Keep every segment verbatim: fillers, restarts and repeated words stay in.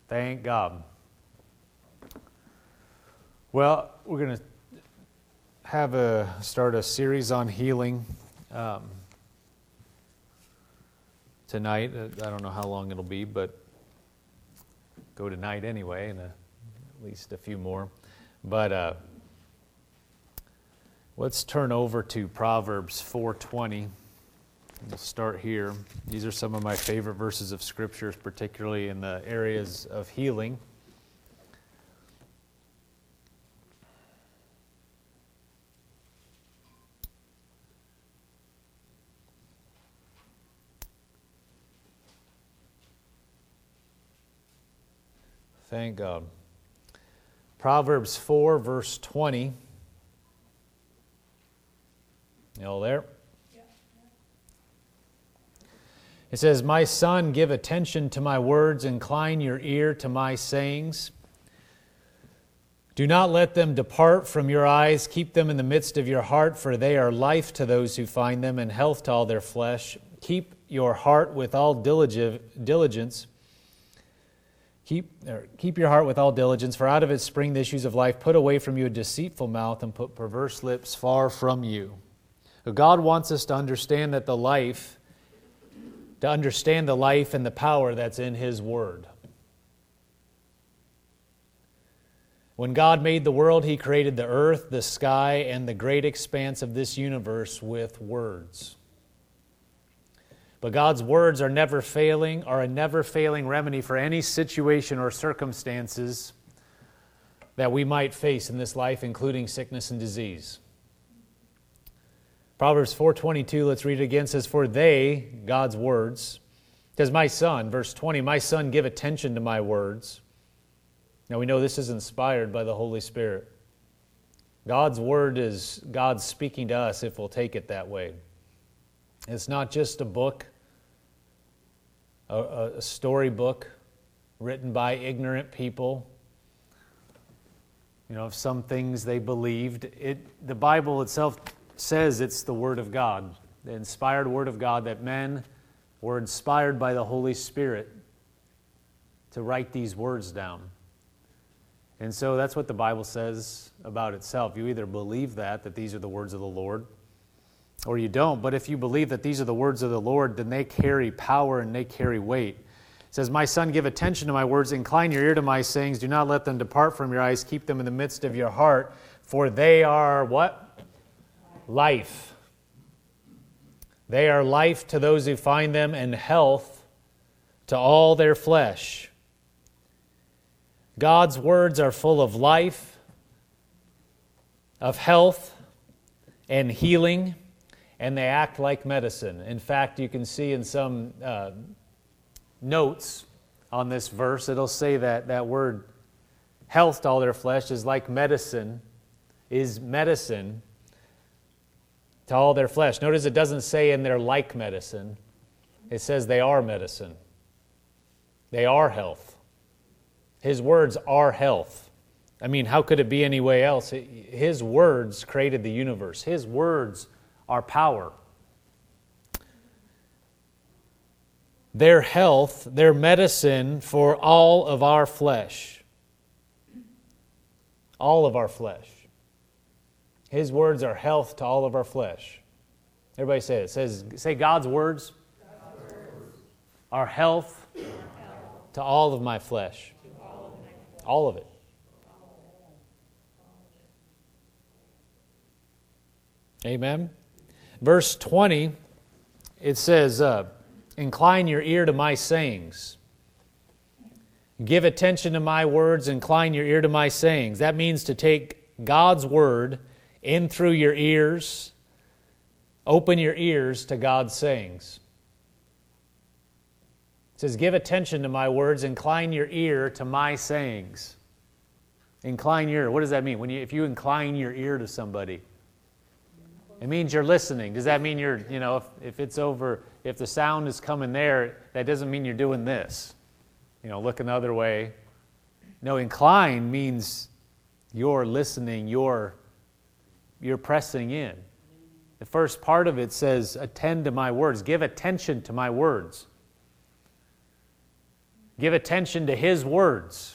Thank God. Well, we're going to have a start a series on healing um, tonight. I don't know how long it'll be, but go tonight anyway, and at least a few more. But uh, let's turn over to Proverbs four twenty. We'll start here. These are some of my favorite verses of Scriptures, particularly in the areas of healing. Thank God. Proverbs four, verse twenty. You all there? It says, "My son, give attention to my words, incline your ear to my sayings. Do not let them depart from your eyes, keep them in the midst of your heart, for they are life to those who find them and health to all their flesh. Keep your heart with all diligence. Keep, or keep your heart with all diligence, for out of it spring the issues of life. Put away from you a deceitful mouth and put perverse lips far from you." So God wants us to understand that the life to understand the life and the power that's in His Word. When God made the world, He created the earth, the sky, and the great expanse of this universe with words. But God's words are never failing, are a never failing remedy for any situation or circumstances that we might face in this life, including sickness and disease. Proverbs four twenty-two, let's read it again, says, "For they," God's words, says, "My son," verse twenty, "My son, give attention to my words." Now we know this is inspired by the Holy Spirit. God's word is God speaking to us if we'll take it that way. It's not just a book, a, a story book written by ignorant people, you know, of some things they believed. It, the Bible itself says it's the Word of God, the inspired Word of God, that men were inspired by the Holy Spirit to write these words down. And so that's what the Bible says about itself. You either believe that, that these are the words of the Lord, or you don't. But if you believe that these are the words of the Lord, then they carry power and they carry weight. It says, "My son, give attention to my words, incline your ear to my sayings, do not let them depart from your eyes, keep them in the midst of your heart, for they are" what? Life. They are life to those who find them, and health to all their flesh. God's words are full of life, of health, and healing, and they act like medicine. In fact, you can see in some uh, notes on this verse, it'll say that that word health to all their flesh is like medicine, is medicine to all their flesh. Notice it doesn't say in there like medicine. It says they are medicine. They are health. His words are health. I mean, how could it be any way else? His words created the universe. His words are power. Their health, their medicine for all of our flesh. All of our flesh. His words are health to all of our flesh. Everybody say it. It says, say God's words, God's words are health, are health to all of my flesh. All of, my all of it. Amen. Verse twenty, it says, uh, "Incline your ear to my sayings. Give attention to my words, incline your ear to my sayings." That means to take God's word in through your ears, open your ears to God's sayings. It says, "Give attention to my words, incline your ear to my sayings." Incline your ear. What does that mean? When you, if you incline your ear to somebody, it means you're listening. Does that mean you're, you know, if, if it's over, if the sound is coming there, that doesn't mean you're doing this. You know, looking the other way. No, incline means you're listening, you're You're pressing in. The first part of it says, attend to my words. Give attention to my words. Give attention to His words.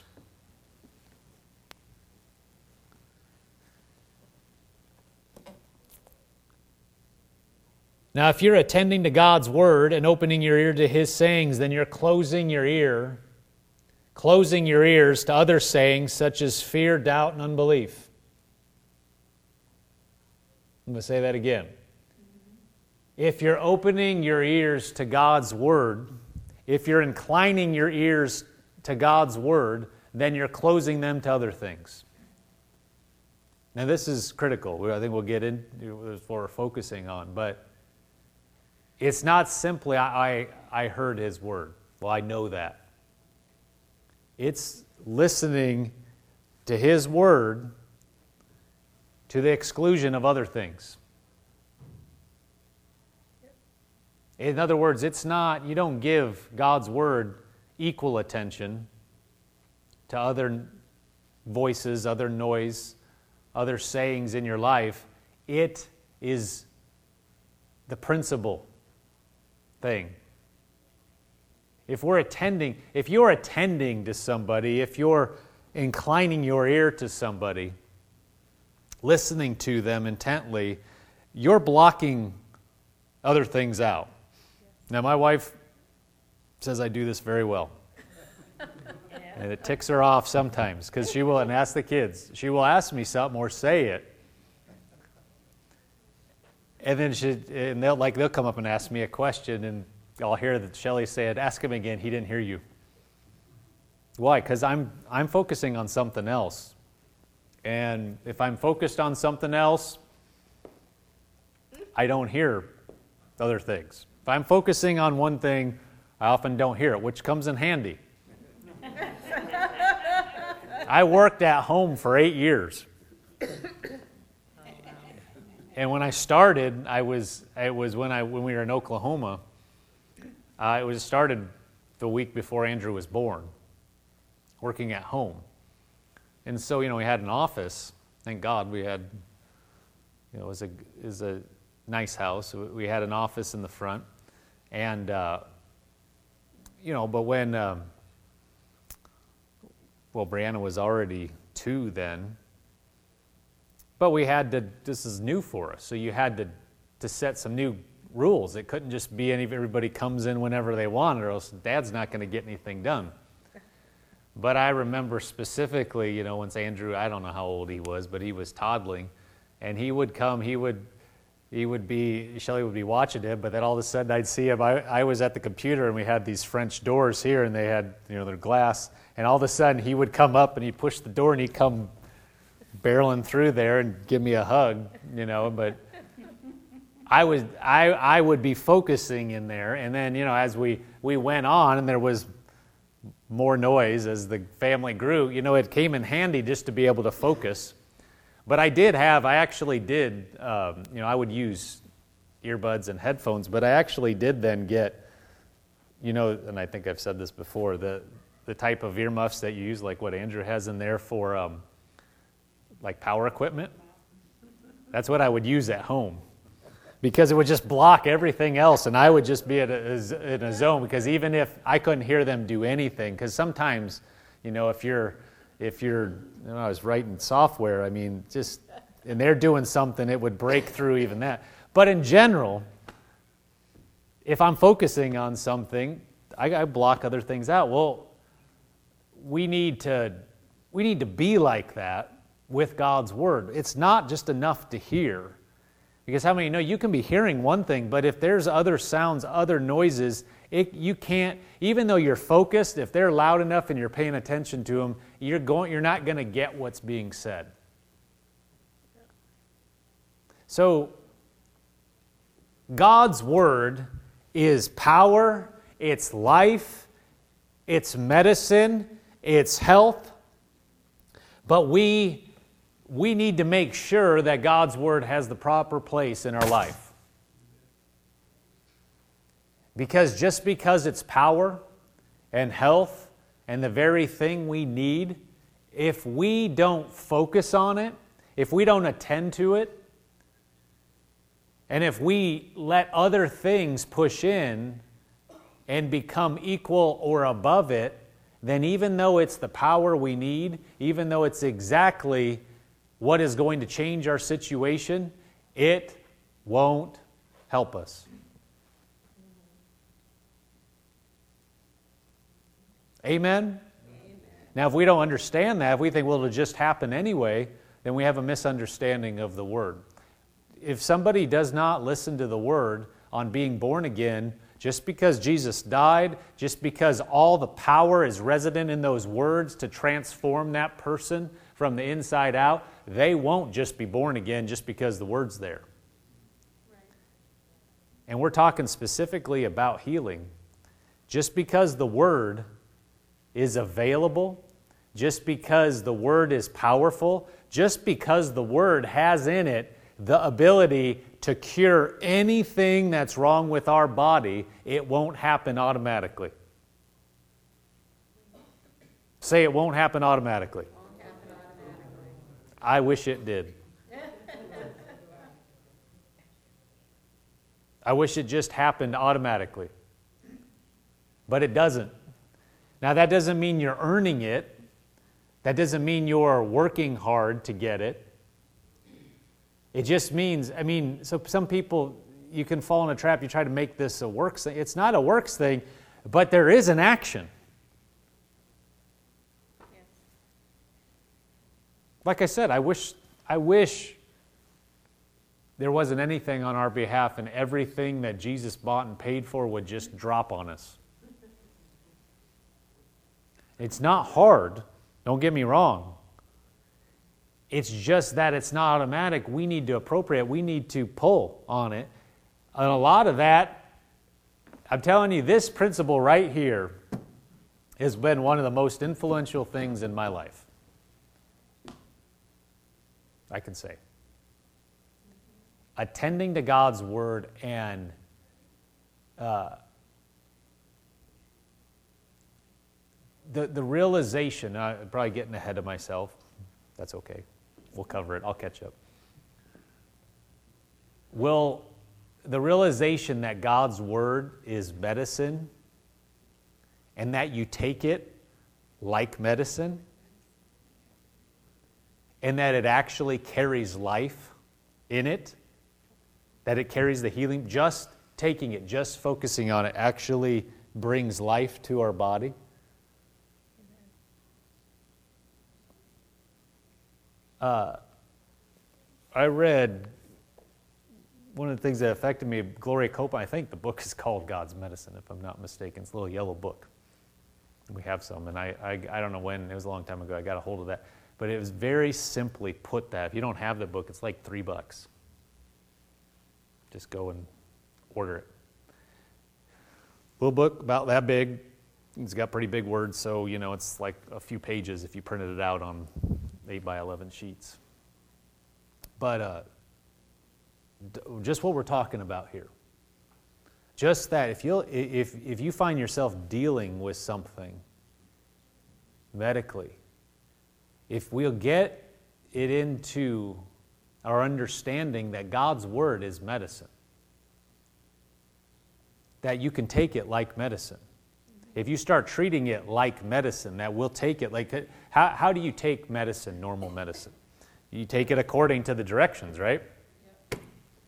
Now, if you're attending to God's Word and opening your ear to His sayings, then you're closing your ear, closing your ears to other sayings such as fear, doubt, and unbelief. I'm going to say that again. If you're opening your ears to God's Word, if you're inclining your ears to God's Word, then you're closing them to other things. Now, this is critical. I think we'll get into what we're focusing on, but it's not simply, I, I, I heard His Word. Well, I know that. It's listening to His Word to the exclusion of other things. In other words, it's not, you don't give God's Word equal attention to other voices, other noise, other sayings in your life. It is the principal thing. If we're attending, if you're attending to somebody, if you're inclining your ear to somebody, listening to them intently, you're blocking other things out. Now, my wife says I do this very well. And it ticks her off sometimes because she will, and ask the kids, she will ask me something or say it. And then she, and they'll like they'll come up and ask me a question, and I'll hear that Shelley said, "Ask him again. He didn't hear you." Why? Because I'm I'm focusing on something else, and if I'm focused on something else, I don't hear other things. If I'm focusing on one thing, I often don't hear it, which comes in handy. I worked at home for eight years. And when I started, I was it was when I when we were in Oklahoma. Uh, it was started the week before Andrew was born, working at home. And so, you know, we had an office. Thank God we had, you know, it was a, it was a nice house. We had an office in the front. And, uh, you know, but when, um, well, Brianna was already two then. But we had to, this is new for us, so you had to, to set some new rules. It couldn't just be any, everybody comes in whenever they want, or else Dad's not going to get anything done. But I remember specifically, you know, once Andrew, I don't know how old he was, but he was toddling, and he would come, he would, he would be, Shelley would be watching him, but then all of a sudden I'd see him. I, I was at the computer, and we had these French doors here, and they had, you know, their glass, and all of a sudden he would come up, and he'd push the door, and he'd come barreling through there and give me a hug, you know, but I was I I would be focusing in there, and then, you know, as we we went on and there was more noise as the family grew, you know, it came in handy just to be able to focus. But I did have I actually did um, you know, I would use earbuds and headphones, but I actually did then get, you know, and I think I've said this before, the the type of earmuffs that you use, like what Andrew has in there for um, like power equipment. That's what I would use at home, because it would just block everything else, and I would just be in a, in a zone, because even if I couldn't hear them do anything, because sometimes, you know, if you're, if you're, you know, I was writing software, I mean, just, and they're doing something, it would break through even that. But in general, if I'm focusing on something, I, I block other things out. Well, we need to, we need to be like that with God's Word. It's not just enough to hear. Because how many know you can be hearing one thing, but if there's other sounds, other noises, it, you can't, even though you're focused, if they're loud enough and you're paying attention to them, you're going, you're not going to get what's being said. So, God's Word is power, it's life, it's medicine, it's health, but we We need to make sure that God's Word has the proper place in our life. Because just because it's power and health and the very thing we need, if we don't focus on it, if we don't attend to it, and if we let other things push in and become equal or above it, then even though it's the power we need, even though it's exactly what is going to change our situation, it won't help us. Amen? Amen? Now, if we don't understand that, if we think, well, it'll just happen anyway, then we have a misunderstanding of the Word. If somebody does not listen to the Word on being born again, just because Jesus died, just because all the power is resident in those words to transform that person from the inside out, they won't just be born again just because the Word's there. Right. And we're talking specifically about healing. Just because the Word is available, just because the Word is powerful, just because the Word has in it the ability to cure anything that's wrong with our body, it won't happen automatically. Say it won't happen automatically. Won't happen automatically. I wish it did. I wish it just happened automatically. But it doesn't. Now, that doesn't mean you're earning it. That doesn't mean you're working hard to get it. It just means, I mean, so some people, you can fall in a trap, you try to make this a works thing. It's not a works thing, but there is an action. Yes. Like I said, I wish, I wish there wasn't anything on our behalf and everything that Jesus bought and paid for would just drop on us. It's not hard, don't get me wrong. It's just that it's not automatic. We need to appropriate. We need to pull on it. And a lot of that, I'm telling you, this principle right here has been one of the most influential things in my life. I can say. Attending to God's Word and uh, the, the realization, I'm probably getting ahead of myself. That's okay. We'll cover it. I'll catch up. Will the realization that God's Word is medicine and that you take it like medicine and that it actually carries life in it, that it carries the healing, just taking it, just focusing on it actually brings life to our body? Uh, I read one of the things that affected me, Gloria Copeland. I think the book is called God's Medicine, if I'm not mistaken. It's a little yellow book. We have some, and I, I, I don't know when, it was a long time ago, I got a hold of that. But it was very simply put that. If you don't have the book, it's like three bucks. Just go and order it. Little book, about that big. It's got pretty big words, so, you know, it's like a few pages if you printed it out on eight by eleven sheets. But uh, d- just what we're talking about here. Just that if you if if you find yourself dealing with something medically, if we'll get it into our understanding that God's Word is medicine, that you can take it like medicine. If you start treating it like medicine, that we'll take it like, how, how do you take medicine, normal medicine? You take it according to the directions, right? Yep.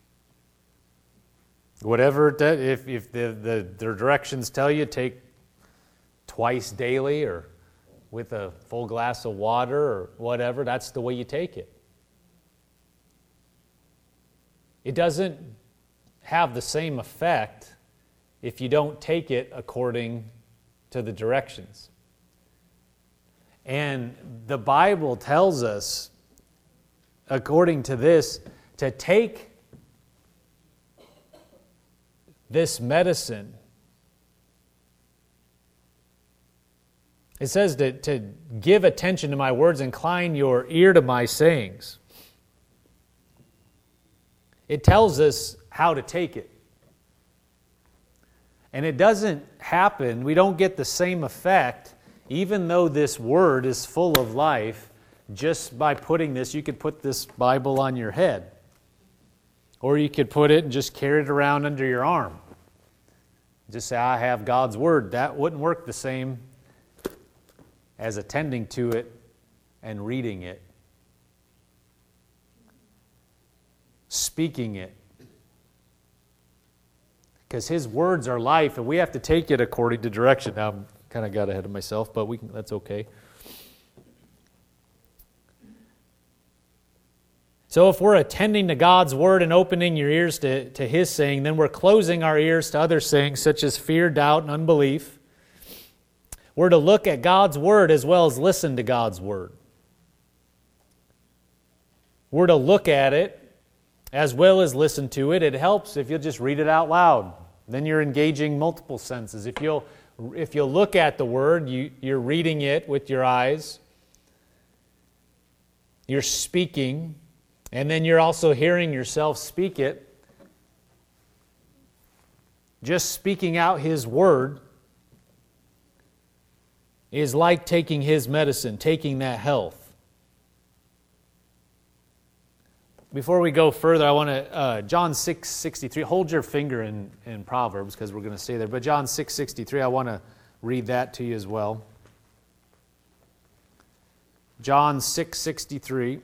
Whatever, it, if, if the, the, the directions tell you, take twice daily or with a full glass of water or whatever, that's the way you take it. It doesn't have the same effect if you don't take it according to the directions. And the Bible tells us, according to this, to take this medicine. It says to, to give attention to my words, incline your ear to my sayings. It tells us how to take it. And it doesn't happen, we don't get the same effect, even though this Word is full of life, just by putting this. You could put this Bible on your head. Or you could put it and just carry it around under your arm. Just say, I have God's Word. That wouldn't work the same as attending to it and reading it, speaking it. Because His words are life, and we have to take it according to direction. Now, I'm kind of got ahead of myself, but we can, that's okay. So if we're attending to God's Word and opening your ears to, to His saying, then we're closing our ears to other sayings such as fear, doubt, and unbelief. We're to look at God's Word as well as listen to God's Word. We're to look at it as well as listen to it. It helps if you'll just read it out loud. Then you're engaging multiple senses. If you'll, if you'll look at the Word, you, you're reading it with your eyes. You're speaking. And then you're also hearing yourself speak it. Just speaking out His Word is like taking His medicine, taking that health. Before we go further, I want to, uh, John six sixty-three, hold your finger in, in Proverbs because we're going to stay there. But John six sixty-three, I want to read that to you as well. John six sixty-three.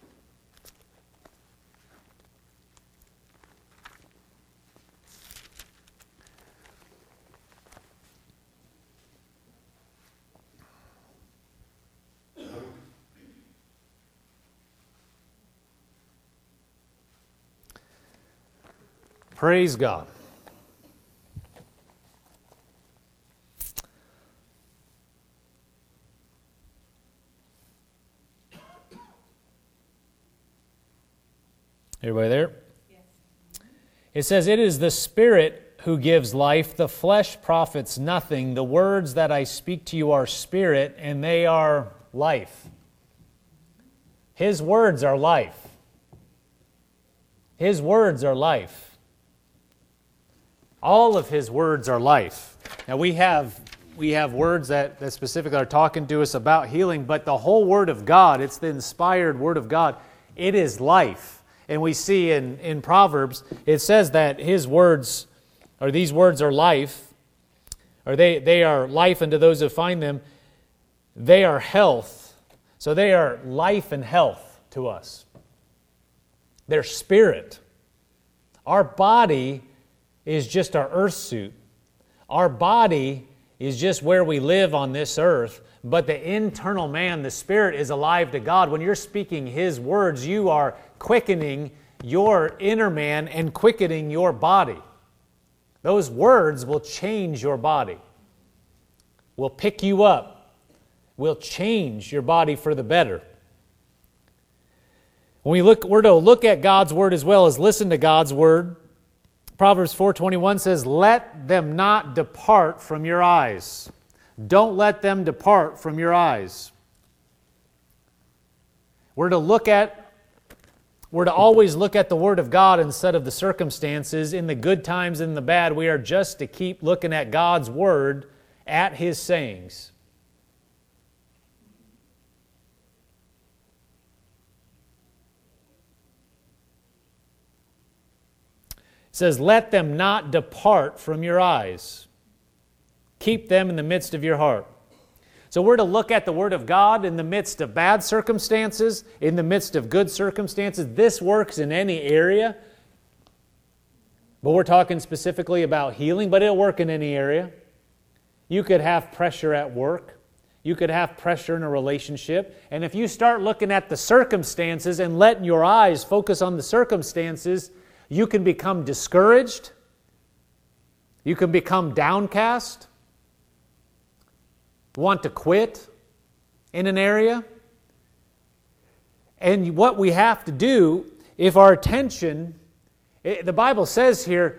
Praise God. Everybody there? Yes. It says, "It is the Spirit who gives life. The flesh profits nothing. The words that I speak to you are spirit, and they are life." His words are life. His words are life. All of His words are life. Now we have we have words that, that specifically are talking to us about healing, but the whole Word of God, it's the inspired Word of God, it is life. And we see in, in Proverbs, it says that His words, or these words are life, or they, they are life unto those who find them. They are health. So they are life and health to us. They're spirit. Our body is just our earth suit. Our body is just where we live on this earth, but the internal man, the spirit, is alive to God. When you're speaking His words, you are quickening your inner man and quickening your body. Those words will change your body, will pick you up, will change your body for the better. When we look, we're to look at God's Word as well as listen to God's Word. Proverbs four twenty-one says, "Let them not depart from your eyes." Don't let them depart from your eyes. We're to look at, we're to always look at the Word of God instead of the circumstances. In the good times and the bad, we are just to keep looking at God's Word, at His sayings. It says, "Let them not depart from your eyes. Keep them in the midst of your heart." So we're to look at the Word of God in the midst of bad circumstances, in the midst of good circumstances. This works in any area. But we're talking specifically about healing, but it'll work in any area. You could have pressure at work. You could have pressure in a relationship. And if you start looking at the circumstances and letting your eyes focus on the circumstances, you can become discouraged. You can become downcast. Want to quit in an area. And what we have to do, if our attention, the Bible says here,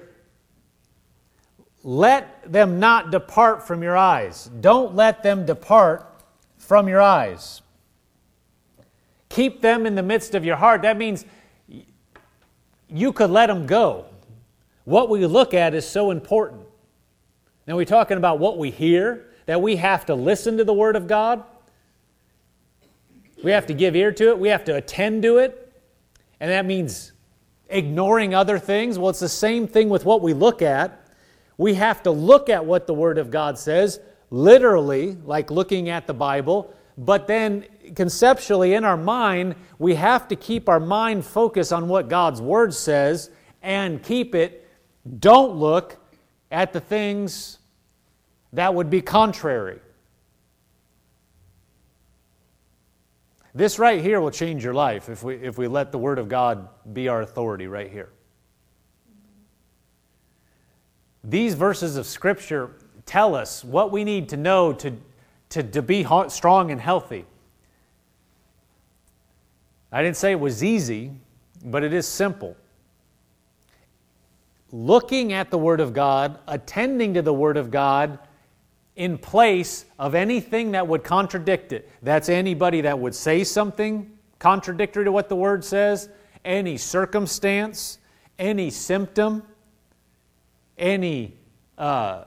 let them not depart from your eyes. Don't let them depart from your eyes. Keep them in the midst of your heart. That means you could let them go. What we look at is so important. Now we're talking about what we hear, that we have to listen to the Word of God. We have to give ear to it. We have to attend to it. And that means ignoring other things. Well, it's the same thing with what we look at. We have to look at what the Word of God says, literally, like looking at the Bible, but then conceptually in our mind, we have to keep our mind focused on what God's Word says and keep it. Don't look at the things that would be contrary. This right here will change your life if we, if we let the Word of God be our authority right here. These verses of Scripture tell us what we need to know to, to, to be strong and healthy. I didn't say it was easy, but it is simple. Looking at the Word of God, attending to the Word of God in place of anything that would contradict it. That's anybody that would say something contradictory to what the Word says, any circumstance, any symptom, any uh,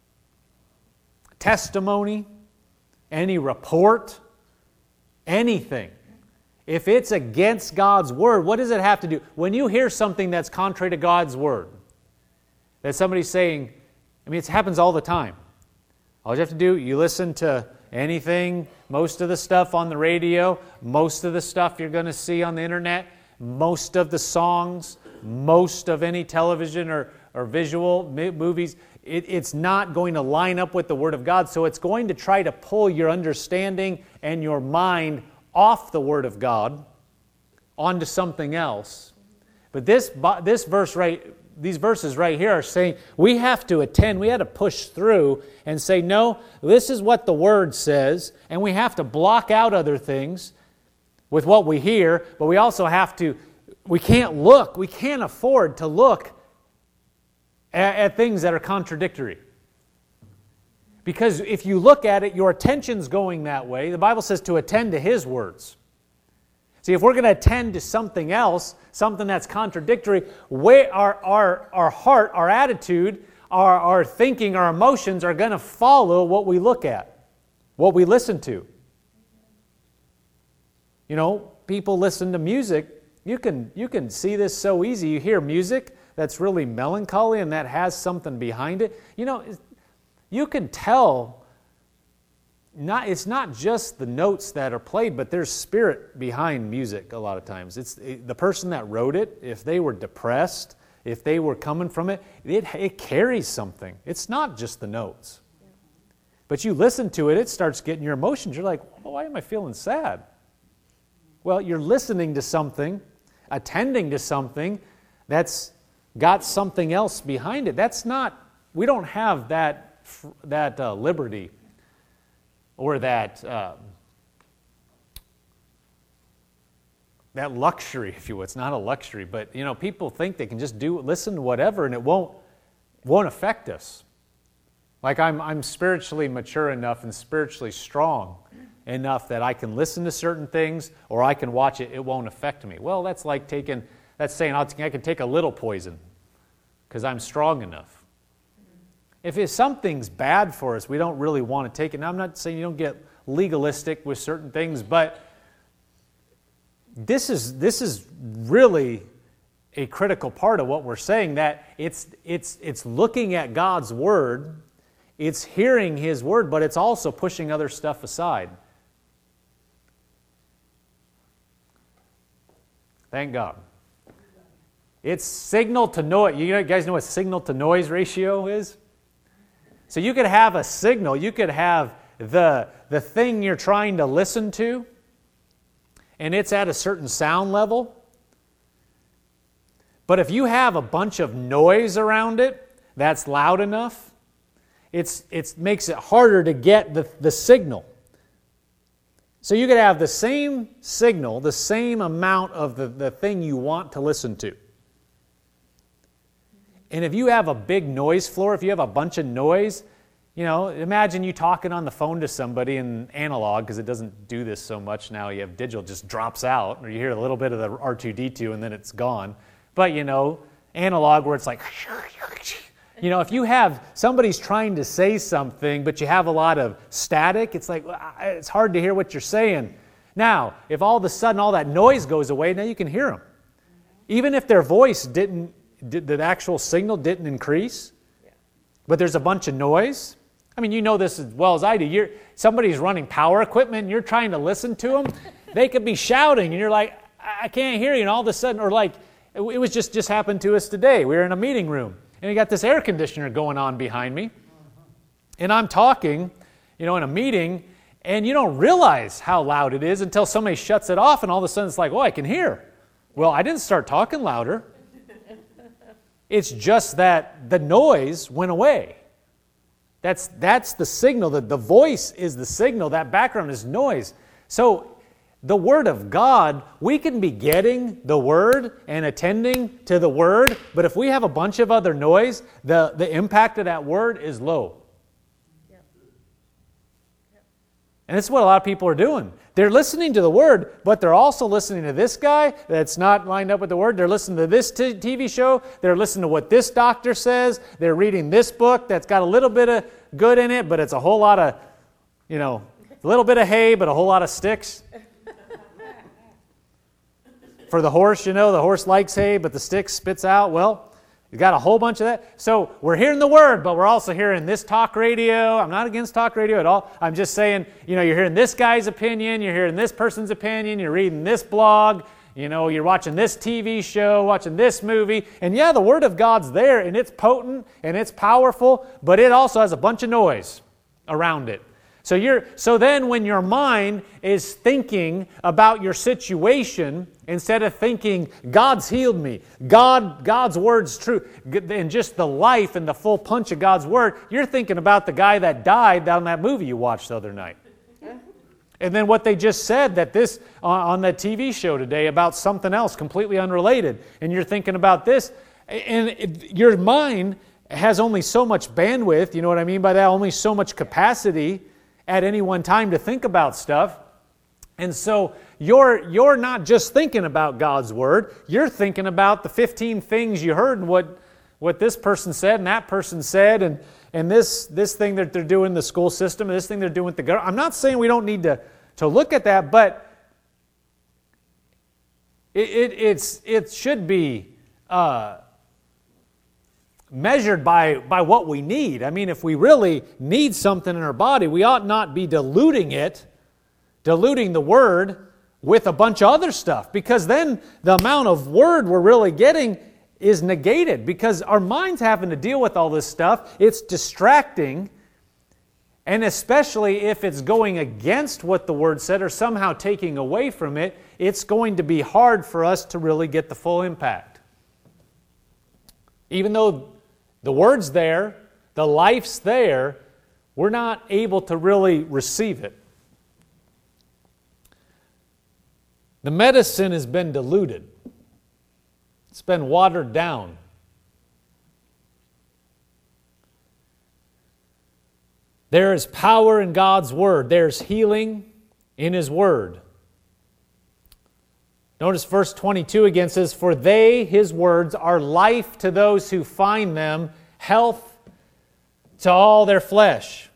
testimony, any report, anything. If it's against God's Word, what does it have to do? When you hear something that's contrary to God's Word, that somebody's saying, I mean, it happens all the time. All you have to do, you listen to anything, most of the stuff on the radio, most of the stuff you're going to see on the internet, most of the songs, most of any television or, or visual movies, it, it's not going to line up with the Word of God. So it's going to try to pull your understanding and your mind off the Word of God onto something else. But this, this verse right These verses right here are saying we have to attend, we have to push through and say, no, this is what the Word says, and we have to block out other things with what we hear, but we also have to, we can't look, we can't afford to look at, at things that are contradictory. Because if you look at it, your attention's going that way. The Bible says to attend to His words. See, if we're going to attend to something else, something that's contradictory, where our, our, our heart, our attitude, our, our thinking, our emotions are going to follow what we look at, what we listen to. You know, people listen to music. You can, you can see this so easy. You hear music that's really melancholy and that has something behind it. You know, you can tell. Not, it's not just the notes that are played, but there's spirit behind music a lot of times. It's it, the person that wrote it, if they were depressed, if they were coming from it, it, it carries something. It's not just the notes. But you listen to it, it starts getting your emotions. You're like, well, why am I feeling sad? Well, you're listening to something, attending to something that's got something else behind it. That's not, we don't have that, that uh, liberty. Or that uh, that luxury, if you will. It's not a luxury, but you know, people think they can just do listen to whatever, and it won't won't affect us. Like I'm I'm spiritually mature enough and spiritually strong enough that I can listen to certain things, or I can watch it. It won't affect me. Well, that's like taking that's saying I'll, I can take a little poison because I'm strong enough. If it's something's bad for us, we don't really want to take it. Now, I'm not saying you don't get legalistic with certain things, but this is this is really a critical part of what we're saying, that it's it's it's looking at God's Word, it's hearing His Word, but it's also pushing other stuff aside. Thank God. It's signal to noise. You guys know what signal to noise ratio is? So you could have a signal, you could have the, the thing you're trying to listen to, and it's at a certain sound level. But if you have a bunch of noise around it that's loud enough, it's it makes it harder to get the, the signal. So you could have the same signal, the same amount of the, the thing you want to listen to. And if you have a big noise floor, if you have a bunch of noise, you know, imagine you talking on the phone to somebody in analog, because it doesn't do this so much now. You have digital, just drops out, or you hear a little bit of the R two D two and then it's gone. But, you know, analog where it's like, you know, if you have, somebody's trying to say something, but you have a lot of static, it's like, it's hard to hear what you're saying. Now, if all of a sudden all that noise goes away, now you can hear them. Even if their voice didn't, did, the actual signal didn't increase, but there's a bunch of noise, I mean, you know this as well as I do. You're, somebody's running power equipment and you're trying to listen to them. They could be shouting and you're like, I can't hear you. And all of a sudden, or like, it was just, just happened to us today. We were in a meeting room and we got this air conditioner going on behind me. And I'm talking, you know, in a meeting, and you don't realize how loud it is until somebody shuts it off and all of a sudden it's like, oh, I can hear. Well, I didn't start talking louder. It's just that the noise went away. That's, that's the signal. The, the voice is the signal. That background is noise. So the Word of God, we can be getting the Word and attending to the Word, but if we have a bunch of other noise, the, the impact of that Word is low. And that's what a lot of people are doing. They're listening to the Word, but they're also listening to this guy that's not lined up with the Word. They're listening to this t- TV show. They're listening to what this doctor says. They're reading this book that's got a little bit of good in it, but it's a whole lot of, you know, a little bit of hay, but a whole lot of sticks. For the horse, you know, the horse likes hay, but the stick spits out. Well, you got a whole bunch of that. So we're hearing the Word, but we're also hearing this talk radio. I'm not against talk radio at all. I'm just saying, you know, you're hearing this guy's opinion, you're hearing this person's opinion, you're reading this blog, you know, you're watching this T V show, watching this movie. And yeah, the Word of God's there, and it's potent, and it's powerful, but it also has a bunch of noise around it. So you're so then when your mind is thinking about your situation, instead of thinking, God's healed me, God, God's Word's true, and just the life and the full punch of God's Word, you're thinking about the guy that died down that movie you watched the other night. And then what they just said that this on, on that T V show today about something else completely unrelated, and you're thinking about this, and it, your mind has only so much bandwidth, you know what I mean by that, only so much capacity at any one time to think about stuff. And so you're you're not just thinking about God's Word, you're thinking about the fifteen things you heard and what what this person said and that person said and and this this thing that they're doing in the school system and this thing they're doing with the government. I'm not saying we don't need to, to look at that, but it, it it's it should be uh, measured by, by what we need. I mean, if we really need something in our body, we ought not be diluting it, diluting the Word with a bunch of other stuff, because then the amount of Word we're really getting is negated, because our mind's having to deal with all this stuff. It's distracting, and especially if it's going against what the Word said or somehow taking away from it, it's going to be hard for us to really get the full impact. Even though the Word's there, the life's there, we're not able to really receive it. The medicine has been diluted. It's been watered down. There is power in God's Word. There's healing in His Word. Notice verse twenty-two again says, "For they, His words, are life to those who find them, health to all their flesh."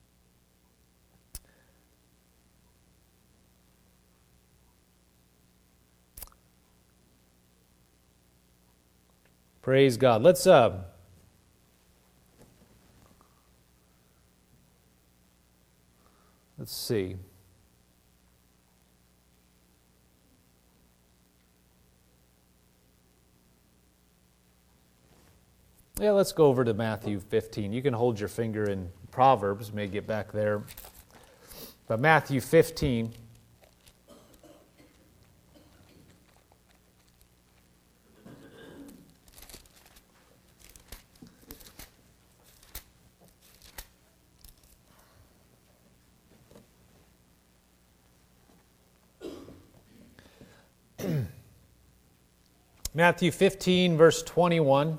Praise God. Let's uh, let's see. Yeah, let's go over to Matthew fifteen. You can hold your finger in Proverbs, may get back there. But Matthew fifteen. Matthew fifteen, verse twenty-one.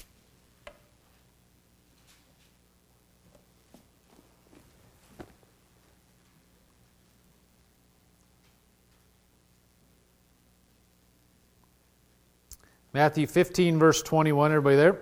Matthew fifteen, verse twenty-one. Everybody there?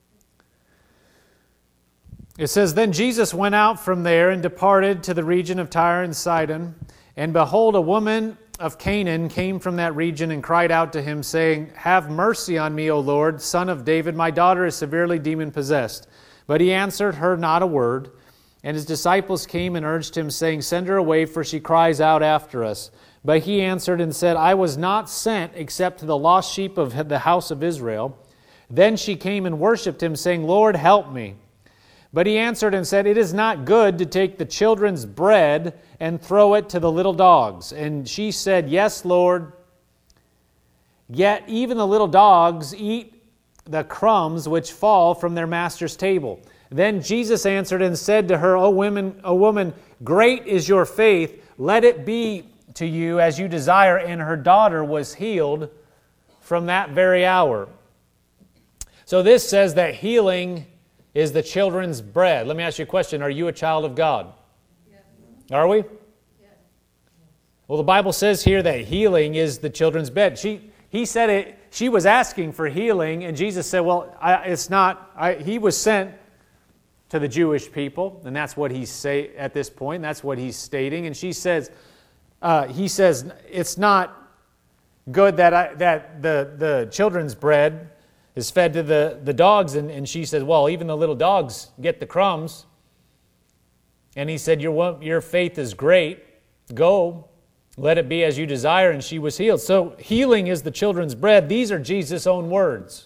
It says, "Then Jesus went out from there and departed to the region of Tyre and Sidon. And behold, a woman of Canaan came from that region and cried out to him, saying, 'Have mercy on me, O Lord, Son of David. My daughter is severely demon-possessed.' But he answered her not a word. And his disciples came and urged him, saying, Send her away, for she cries out after us. But he answered and said, I was not sent except to the lost sheep of the house of Israel. Then she came and worshipped him, saying, Lord, help me. But he answered and said, It is not good to take the children's bread and throw it to the little dogs. And she said, Yes, Lord. Yet even the little dogs eat the crumbs which fall from their master's table. Then Jesus answered and said to her, O women, O woman, great is your faith. Let it be to you as you desire. And her daughter was healed from that very hour. So this says that healing is the children's bread. Let me ask you a question. Are you a child of God? Yes. Are we? Yes. Well, the Bible says here that healing is the children's bread. She, he said it. She was asking for healing, and Jesus said, well, I, it's not. I, he was sent to the Jewish people, and that's what he's say at this point. That's what he's stating. And she says, uh, he says, it's not good that I, that the the children's bread is fed to the, the dogs. And, and she says, well, even the little dogs get the crumbs. And he said, your, your faith is great. Go, let it be as you desire. And she was healed. So healing is the children's bread. These are Jesus' own words.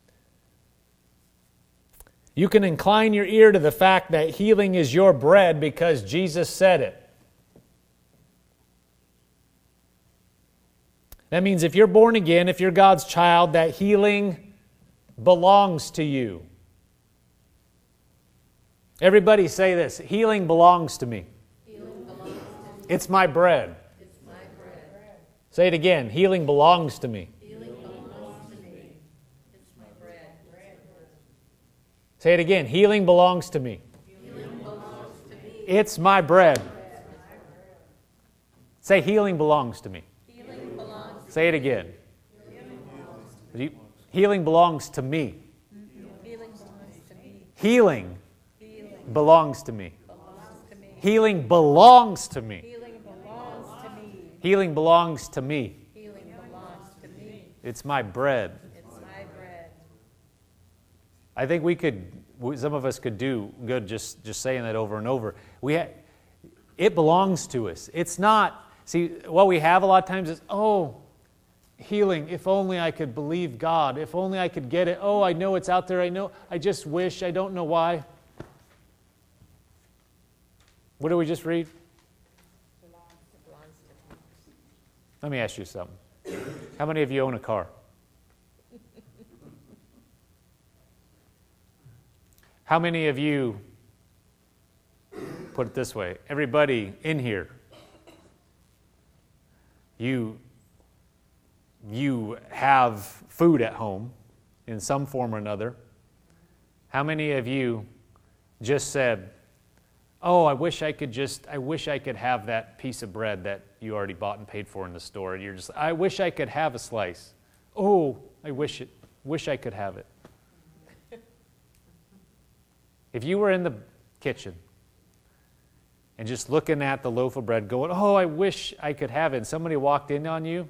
You can incline your ear to the fact that healing is your bread because Jesus said it. That means if you're born again, if you're God's child, that healing belongs to you. Everybody say this, healing belongs to me. Healing belongs to me. It's my bread. It's my bread. Say it again, healing belongs to me. Healing belongs to me. It's my bread. Say it again, healing belongs to me. Healing belongs to me. It's my bread. Say healing belongs to me. Healing belongs to Say it again. Healing belongs to me. Healing belongs to me. Healing belongs to me. Healing belongs to me. Healing belongs to me. Healing belongs to me. It's my bread. It's my bread. I think we could, some of us could do good just, just saying that over and over. We ha- it belongs to us. It's not, see, what we have a lot of times is, oh, healing, if only I could believe God, if only I could get it. Oh, I know it's out there, I know, I just wish, I don't know why. What did we just read? Let me ask you something. How many of you own a car? How many of you, put it this way, everybody in here, you you have food at home in some form or another. How many of you just said, oh, I wish I could just, I wish I could have that piece of bread that you already bought and paid for in the store. And you're just, I wish I could have a slice. Oh, I wish it, wish I could have it. If you were in the kitchen and just looking at the loaf of bread going, oh, I wish I could have it, and somebody walked in on you,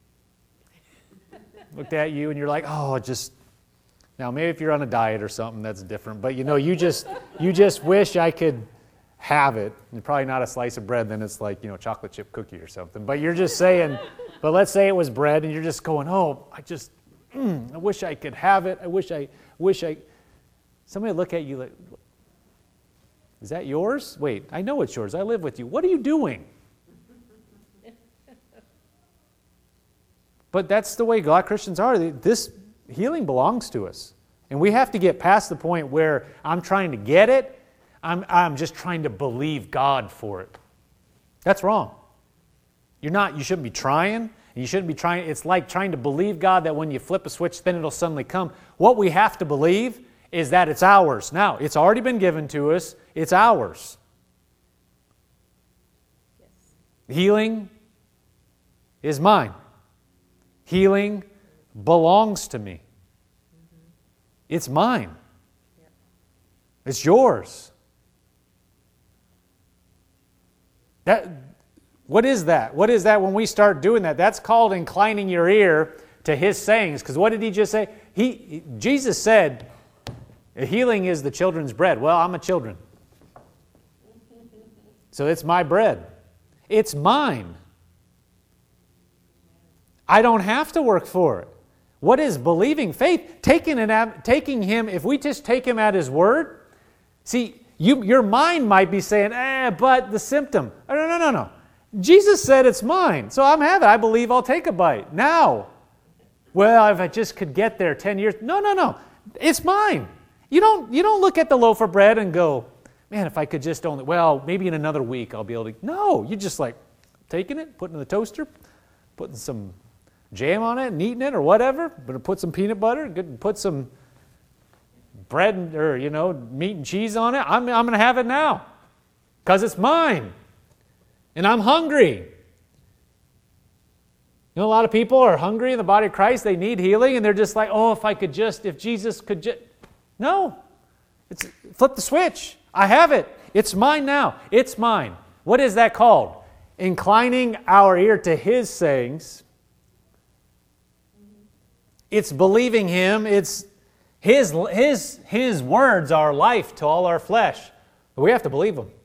looked at you, and you're like, oh, just, now maybe if you're on a diet or something, that's different. But you know, you just, you just wish I could have it. And probably not a slice of bread, then it's like, you know, chocolate chip cookie or something. But you're just saying, but let's say it was bread, and you're just going, oh, I just, mm, I wish I could have it. I wish I, wish I, somebody look at you like, is that yours? Wait, I know it's yours. I live with you. What are you doing? But that's the way God Christians are. This healing belongs to us. And we have to get past the point where I'm trying to get it. I'm, I'm just trying to believe God for it. That's wrong. You're not, you shouldn't be trying. And you shouldn't be trying. It's like trying to believe God that when you flip a switch, then it'll suddenly come. What we have to believe is that it's ours. Now, it's already been given to us. It's ours. Yes. Healing is mine. Healing belongs to me. Mm-hmm. It's mine. Yep. It's yours. That, what is that? What is that when we start doing that? That's called inclining your ear to His sayings. Because what did He just say? He, Jesus said, healing is the children's bread. Well, I'm a children. So it's my bread. It's mine. I don't have to work for it. What is believing faith? Taking, an, taking Him, if we just take Him at His word, see, you, your mind might be saying, eh, but the symptom. Oh, no, no, no, no. Jesus said it's mine, so I'm having it. I believe I'll take a bite. Now, well, if I just could get there ten years. No, no, no. It's mine. You don't, you don't look at the loaf of bread and go, man, if I could just only, well, maybe in another week I'll be able to. No, you're just like taking it, putting it in the toaster, putting some jam on it and eating it or whatever, but put some peanut butter, put some bread and, or, you know, meat and cheese on it. I'm, I'm going to have it now because it's mine. And I'm hungry. You know, a lot of people are hungry in the body of Christ. They need healing, and they're just like, oh, if I could just, if Jesus could just. No. It's flip the switch. I have it. It's mine now. It's mine. What is that called? Inclining our ear to His sayings. It's believing Him. It's His, His, His words are life to all our flesh. But we have to believe them.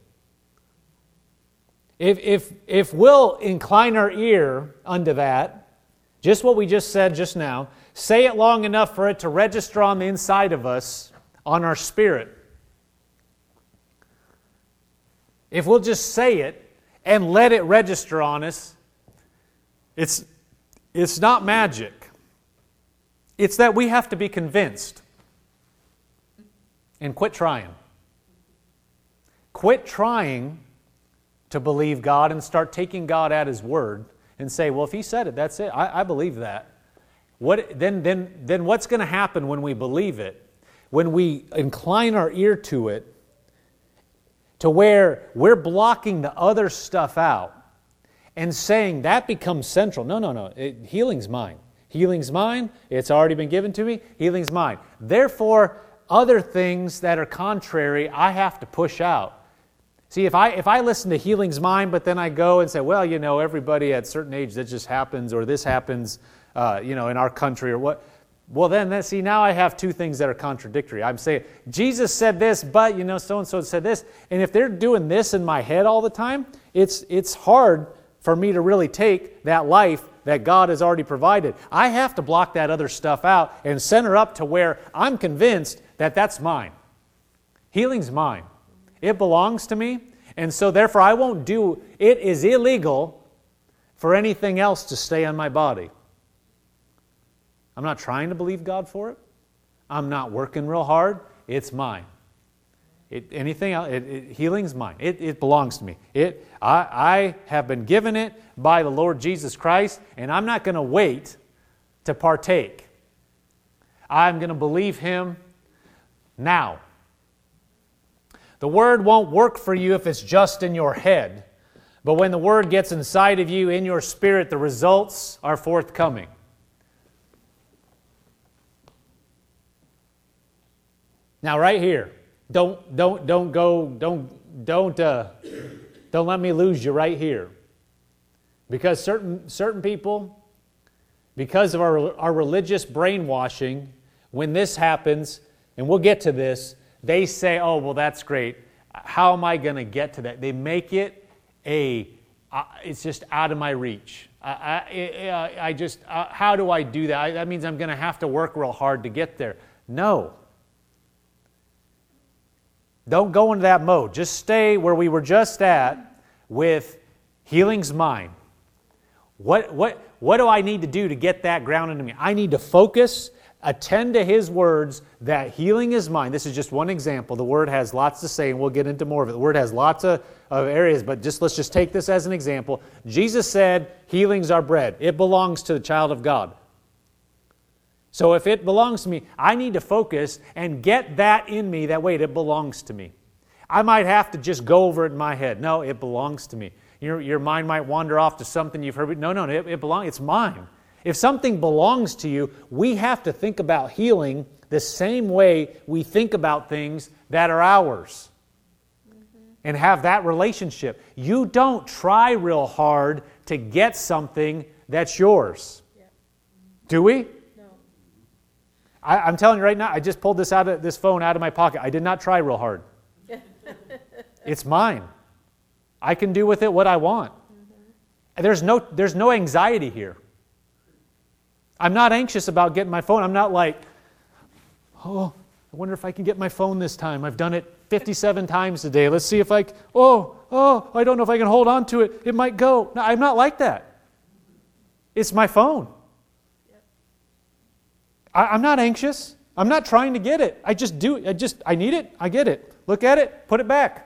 If, if, if we'll incline our ear unto that, just what we just said just now, say it long enough for it to register on the inside of us, on our spirit. If we'll just say it and let it register on us, it's, it's not magic. It's that we have to be convinced and quit trying. Quit trying to believe God and start taking God at His word and say, well, if He said it, that's it. I, I believe that. What, then, then, then what's going to happen when we believe it? When we incline our ear to it, to where we're blocking the other stuff out and saying that becomes central. No, no, no. It, healing's mine. Healing's mine. It's already been given to me. Healing's mine. Therefore, other things that are contrary, I have to push out. See, if I if I listen to healing's mine, but then I go and say, well, you know, everybody at a certain age, that just happens, or this happens, uh, you know, in our country, or what. Well, then, then, see, now I have two things that are contradictory. I'm saying, Jesus said this, but, you know, so-and-so said this. And if they're doing this in my head all the time, it's it's hard for me to really take that life that God has already provided. I have to block that other stuff out and center up to where I'm convinced that that's mine. Healing's mine. It belongs to me, and so therefore I won't do, it is illegal for anything else to stay on my body. I'm not trying to believe God for it. I'm not working real hard. It's mine. It, anything else, it, it, healing's mine. It, it belongs to me. It, I, I have been given it by the Lord Jesus Christ, and I'm not going to wait to partake. I'm going to believe Him now. The Word won't work for you if it's just in your head. But when the Word gets inside of you, in your spirit, the results are forthcoming. Now, right here, don't don't don't go don't don't uh, don't let me lose you right here, because certain certain people, because of our our religious brainwashing, when this happens, and we'll get to this, they say, "Oh, well, that's great. How am I going to get to that?" They make it a uh, it's just out of my reach. I I, I, I just uh, how do I do that? I, that means I'm going to have to work real hard to get there. No. Don't go into that mode. Just stay where we were just at with healing's mine. What, what, what do I need to do to get that grounded in me? I need to focus, attend to His words that healing is mine. This is just one example. The Word has lots to say, and we'll get into more of it. The Word has lots of, of areas, but just let's just take this as an example. Jesus said, healing's our bread. It belongs to the child of God. So if it belongs to me, I need to focus and get that in me that, wait, it belongs to me. I might have to just go over it in my head. No, it belongs to me. Your, your mind might wander off to something you've heard. No, no, it, it belongs. It's mine. If something belongs to you, we have to think about healing the same way we think about things that are ours. Mm-hmm. And have that relationship. You don't try real hard to get something that's yours. Yeah. Do we? I, I'm telling you right now, I just pulled this out of this phone out of my pocket. I did not try real hard. It's mine. I can do with it what I want. Mm-hmm. There's no, there's no anxiety here. I'm not anxious about getting my phone. I'm not like, oh, I wonder if I can get my phone this time. I've done it fifty-seven times today. Let's see if I, oh, oh, I don't know if I can hold on to it. It might go. No, I'm not like that. It's my phone. Yep. I, I'm not anxious. I'm not trying to get it. I just do it. I just, I need it. I get it. Look at it. Put it back.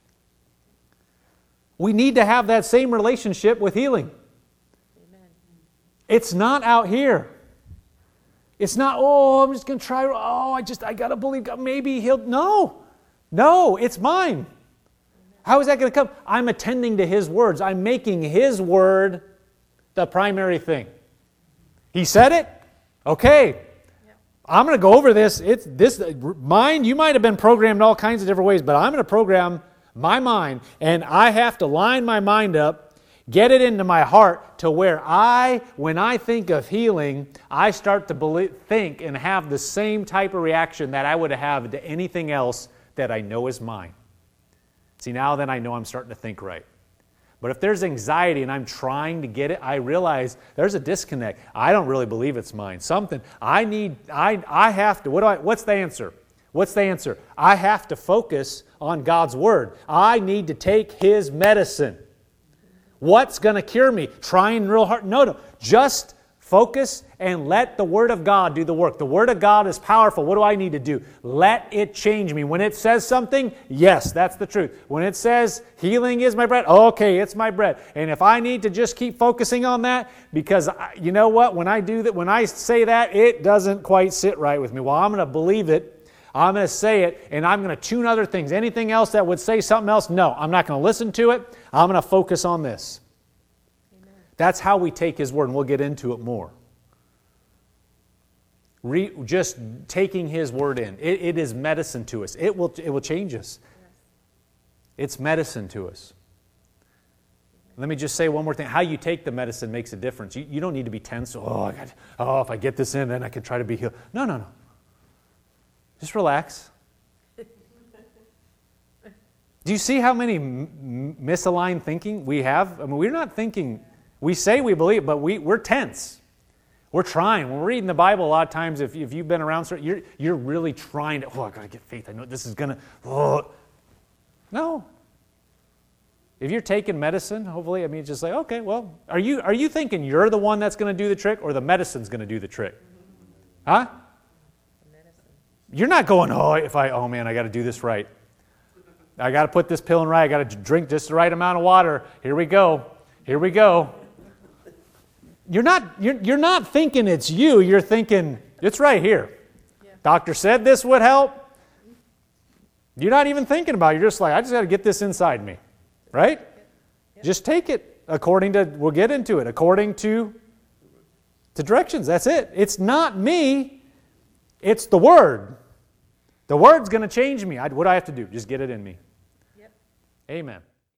We need to have that same relationship with healing. Amen. It's not out here. It's not, oh, I'm just going to try. Oh, I just, I got to believe God. Maybe He'll, no. No, it's mine. How is that going to come? I'm attending to His words. I'm making His word the primary thing. He said it? Okay. I'm going to go over this. It's this mind, you might have been programmed all kinds of different ways, but I'm going to program my mind, and I have to line my mind up, get it into my heart to where I, when I think of healing, I start to believe, think and have the same type of reaction that I would have to anything else that I know is mine. See, now then I know I'm starting to think right. But if there's anxiety and I'm trying to get it, I realize there's a disconnect. I don't really believe it's mine. Something, I need, I, I have to, what do I, what's the answer? What's the answer? I have to focus on God's Word. I need to take His medicine. What's going to cure me? Trying real hard? No, no. Just focus and let the Word of God do the work. The Word of God is powerful. What do I need to do? Let it change me. When it says something, yes, that's the truth. When it says healing is my bread, okay, it's my bread. And if I need to just keep focusing on that, because you know what? When I do that, when I say that, it doesn't quite sit right with me. Well, I'm going to believe it. I'm going to say it, and I'm going to tune other things. Anything else that would say something else, no, I'm not going to listen to it. I'm going to focus on this. Amen. That's how we take His Word, and we'll get into it more. Re, just taking His Word in. It, it is medicine to us. It will, it will change us. Yes. It's medicine to us. Let me just say one more thing. How you take the medicine makes a difference. You, you don't need to be tense. Oh, I got, oh, if I get this in, then I can try to be healed. No, no, no. Just relax. Do you see how many m- misaligned thinking we have? I mean, we're not thinking, we say we believe, but we, we're tense. We're trying. When we're reading the Bible, a lot of times, if, if you've been around, you're, you're really trying to, oh, I've got to get faith. I know this is going to, oh. No. If you're taking medicine, hopefully, I mean, it's just like, okay, well, are you, are you thinking you're the one that's going to do the trick, or the medicine's going to do the trick? Huh? You're not going, oh, if I, oh man, I got to do this right. I got to put this pill in right. I got to drink just the right amount of water. Here we go. Here we go. You're not, you're, you're not thinking it's you. You're thinking, it's right here. Yeah. Doctor said this would help. You're not even thinking about it. You're just like, I just got to get this inside me. Right? Yeah. Just take it according to, we'll get into it, according to, to directions. That's it. It's not me. It's the Word. The Word's going to change me. I, what do I have to do? Just get it in me. Yep. Amen.